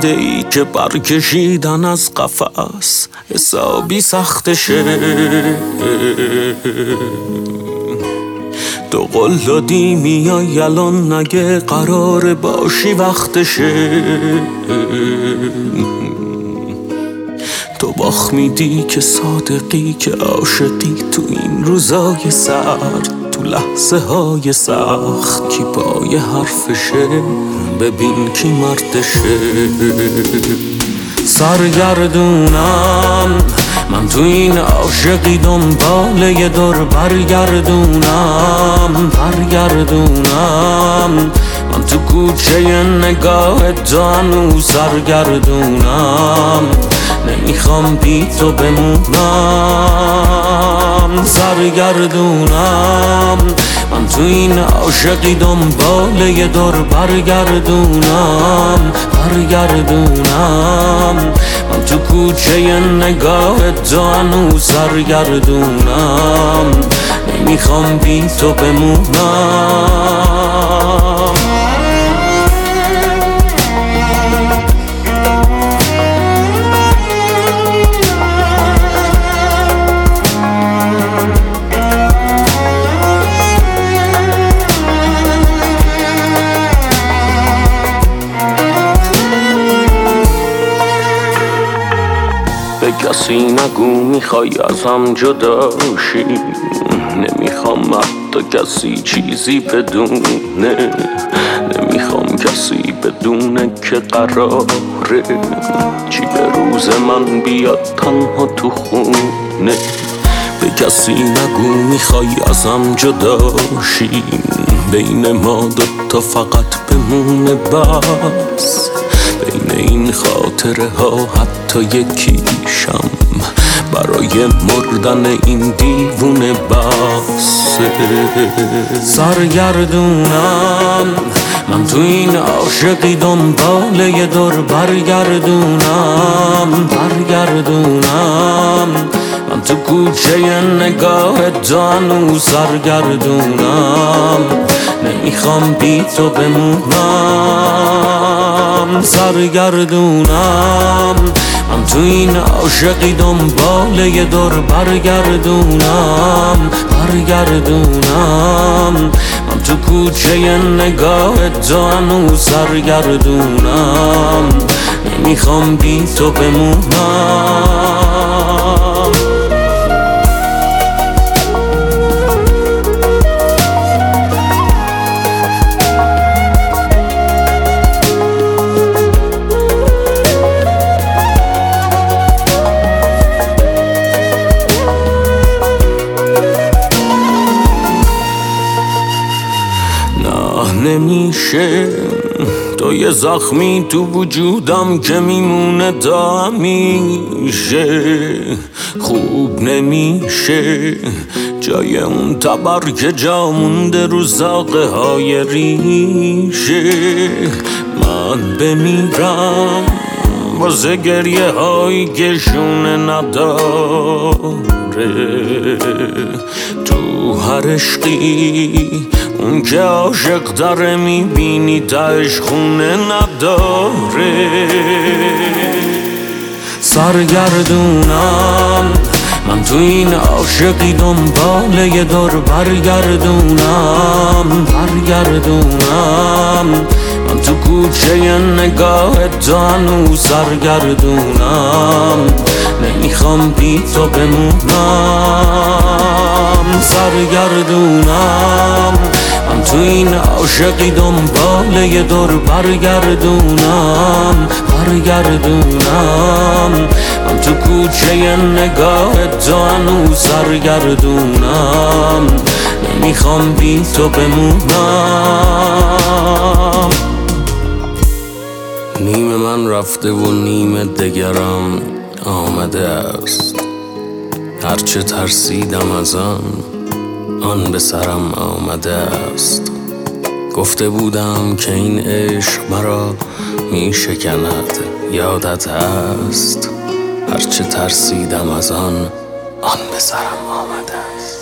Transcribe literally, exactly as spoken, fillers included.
پرنده ای که برکشیدن از قفس حسابی سختشه. تو قول دادی میای الان، نگه قرار باشی وقتشه. تو باخ میدی که صادقی، که عاشقی تو این روزای سرد، تو لحظه های سخت کی پای حرفشه، ببین کی مردشه. سرگردونم من تو این عاشقی، دنبال یه دور برگردونم برگردونم من تو کوچه نگاه تو هنوز سرگردونم. نمیخوام بی تو بمونم. سرگردونم من تو این عاشقی، دنبال یه دور برگردونم برگردونم من تو کوچه نگاه تو هنوز سرگردونم. نمیخوام بی تو بمونم. به کسی نگو میخوای ازم جداشی، نمیخوام حتی کسی چیزی بدونه، نمیخوام کسی بدونه که قراره چی به روز من بیاد تنها تو خونه. به کسی نگو میخوای ازم جداشی، بین ما دوتا فقط بمونه بس. بین این خاطره ها حتی یکیشم برای مردن این دیوونه بس. سرگردونم من تو این عاشقی، دنبال یه دور برگردونم برگردونم من تو کوچه نگاه تو هنوز سرگردونم. نمیخوام بی تو بمونم. سرگردونم من تو این عاشقی، دنبال یه دور برگردونم برگردونم من تو کوچه نگاه تو هنوز سرگردونم. نمیخوام بی تو بمونم. نمیشه تو یه زخمی تو وجودم که میمونه تا همیشه. خوب نمیشه جای اون تبر که جا مونده رو زاغه های ریشه. من بمیرم واسه گریه هایی که شونه نداره. تو هر عشقی اون که عاشق داره میبینی تاش خونه نداره. سرگردونم من تو این عاشقی، دنبال یه دور برگردونم برگردونم من تو کوچه نگاه تو هنوز سرگردونم. نمیخوام بی تو بمونم. سرگردونم من تو این عاشقی، دنبال یه دور برگردونم برگردونم من تو کوچه نگاه تو هنوز سرگردونم. نمیخوام بی تو بمونم. نیم من رفته و نیم دگرم آمده است. هرچه ترسیدم از آن آن به سرم آمده است. گفته بودم که این عشق مرا می شکند، یادت هست؟ هرچه ترسیدم از آن آن به سرم آمده است.